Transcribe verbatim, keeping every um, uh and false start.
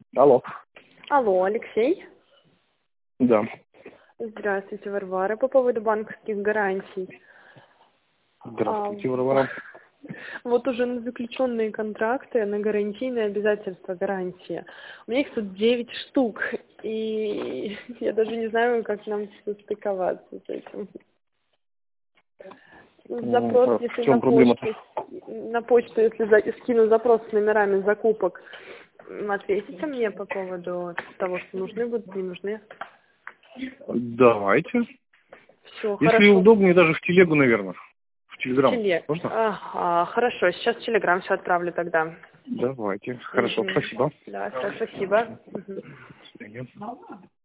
Алло. Алло, Алексей? Да. Здравствуйте, Варвара. По поводу банковских гарантий. Здравствуйте, А, Варвара. Вот уже на заключенные контракты, на гарантийные обязательства гарантии. У меня их тут девять штук, и я даже не знаю, как нам состыковаться с этим. Запрос, А если в на чем проблема-то? почту, на почту, если за, скину запрос с номерами закупок, м, ответите мне по поводу того, что нужны будут, не нужны? Давайте. Все, Если хорошо. удобнее, даже в телегу, наверное. В телеграм. Теле. Можно? Ага, хорошо, сейчас в Телеграм все отправлю тогда. Давайте. Хорошо, Мгм. спасибо. Да, всё, спасибо. Мгм. До свидания.